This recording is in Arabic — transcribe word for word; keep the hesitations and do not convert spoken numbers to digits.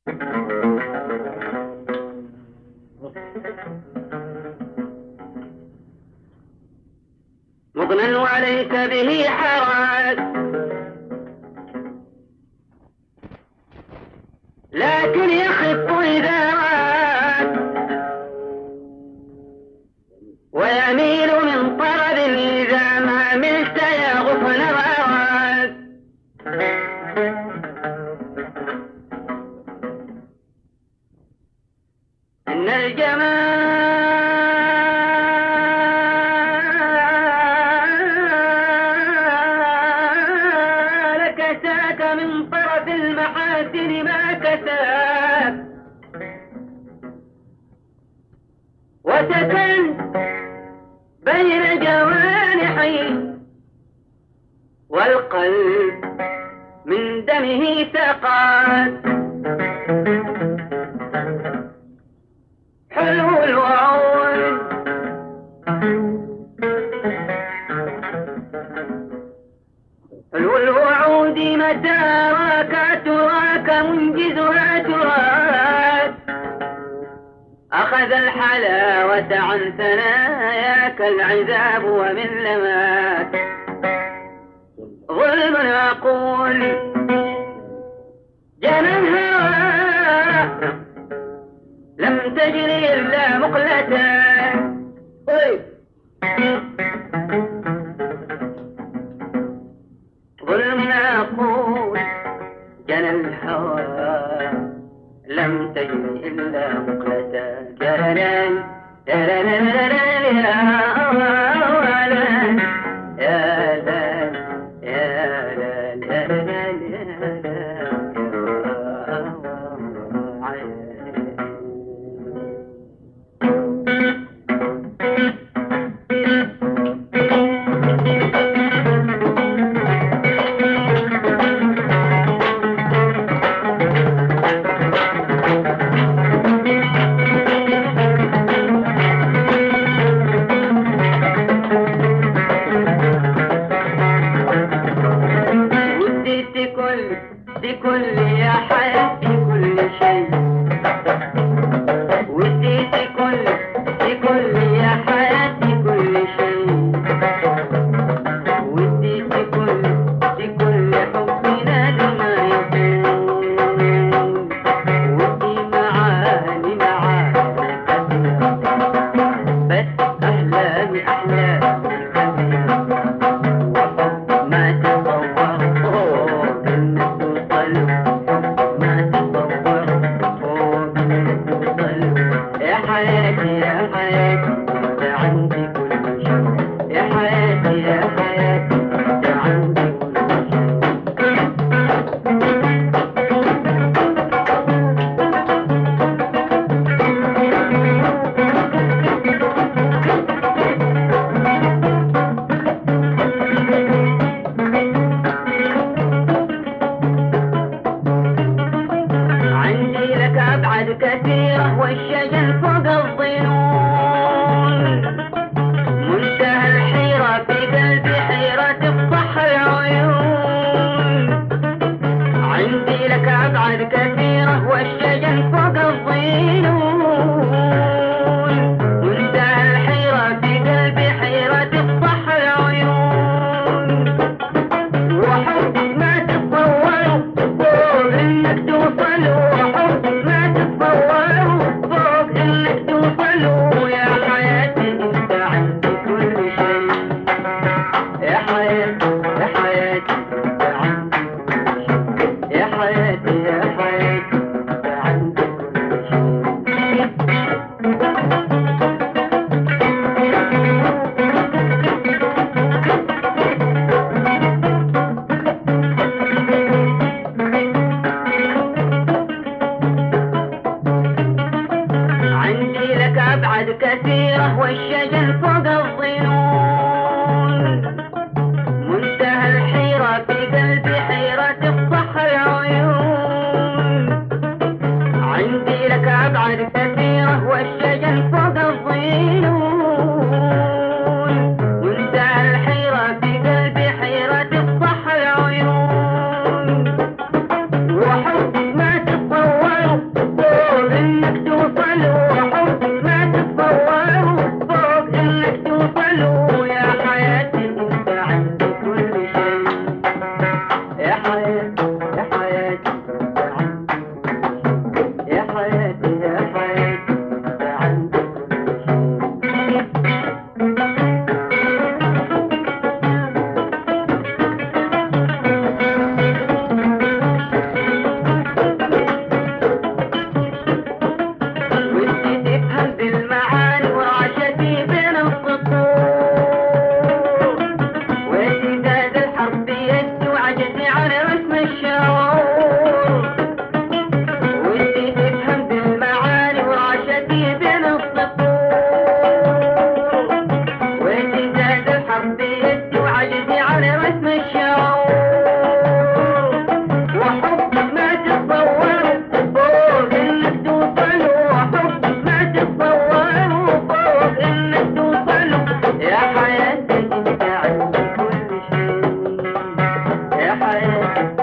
مضنا وليس به حرج، لكن يخف إذا راد ويميل من طرد إذا ما ملت يا غصن الأراد. إن الجمال كساك من طرف المحاسن ما كساك، وسكن بين جوانحي والقلب من دمه سقات. حلو الوعود حلو الوعود متى راك تراك منجزها تراك، أخذ الحلاوة عن ثناياك العذاب ومن لماك. ظلم أقول جنى الهوى لم تجري إلا مقلتان. ظلم أقول جنى الهوى لم تجري إلا مقلتان. جران جران بكل يا حياتي كل شيء، وديت كل بكل يا حياتي كل شيء، وديت كل بكل حبنا لما يطول، ودي معاني معاني كثيرة بس أحلامي أحلامي كثيرة، وحب ما تتصور فوق إنك توصل، ما تتصور فوق إنك توصل. يا حياتي يا حياتي أنت عندي كل شيء، يا حياتي يا حياتي أنت عندي كل شيء. عندي لك أبعاد كثيرة والشجن فوق الظنون، منتهى الحيرة في قلبي حيرة تفضح العيون. عندي لك أبعاد كثيرة والشجن فوق الظنون، منتهى الحيرة في قلبي حيرة تفضح العيون، وحب ما تتصور فوق إنك توصل، وحب ما تتصور فوق إنك توصل. يا حياتي أنت عندي كل شيء، يا حياتي يا حياتي أنت عندي كل شيء، يا حياتي يا حياتي أنت عندي كل شيء. عندي لك أبعاد كثيرة والشجن فوق الظنون، منتهى الحيرة في قلبي حيرة تفضح العيون. عندي لك أبعاد كثيرة والشجن فوق الظنون، منتهى الحيرة في قلبي حيرة تفضح العيون، وحب ما تتصور حياتي